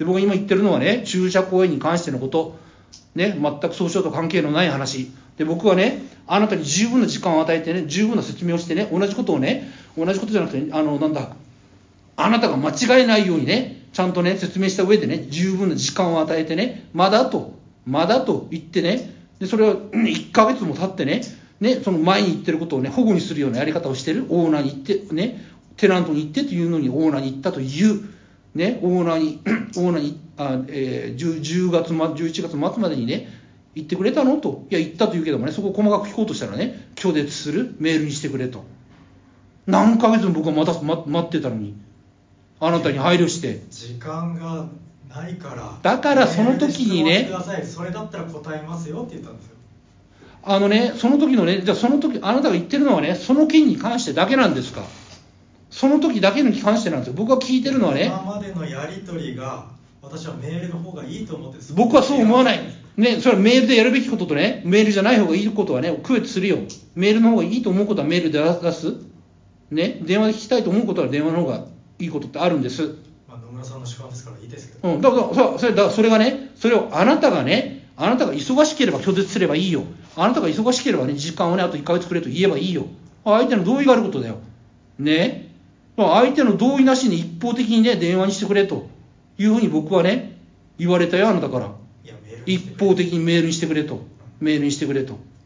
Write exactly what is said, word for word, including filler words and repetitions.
で、僕が今言ってるのはね、駐車公園に関してのこと、ね、全く訴訟と関係のない話。で、僕はね、あなたに十分な時間を与えてね、十分な説明をしてね、同じことをね、同じことじゃなくて、あの、なんだ、あなたが間違えないようにね、ちゃんとね、説明した上でね、十分な時間を与えてね、まだと、まだと言ってね、で、それをいっかげつも経ってね、ね、その前に言ってることをね、保護にするようなやり方をしてる、オーナーに言って、ね、テナントに行ってというのにオーナーに行ったという、ね、オーナーに、オーナーに、あえー、10, 10月、じゅういちがつ末までにね、言ってくれたのと。いや、言ったと言うけどもね、そこを細かく聞こうとしたらね、拒絶する、メールにしてくれと。何ヶ月も僕は待た待待ってたのに、あなたに配慮して。 時間がないから。 だからその時にね、 それだったら答えますよって言ったんですよ。 あのね、その時のね、じゃあその時、あなたが言ってるのはね、その件に関してだけなんですか。その時だけに関してなんですよ。僕が聞いてるのはね、 今までのやり取りが、私はメールの方がいいと思って、 僕はそう思わない。ね、それはメールでやるべきこととね、メールじゃない方がいいことはね、区別するよ。メールの方がいいと思うことはメールで出す。ね、電話で聞きたいと思うことは電話の方がいいことってあるんです。 まあ、野村さんの主観ですからいいですけど。 うん、だからそそれだそれがね、それをあなたがね、あなたが忙しければ拒絶すればいいよ。あなたが忙しければね、時間をね、あといっかげつくれと言えばいいよ。相手の同意があることだよ。ね。相手の同意なしに一方的にね、電話にしてくれというふうに僕はね、言われたよ、あなたから。一方的にメールにしてくれと。メールにしてくれと。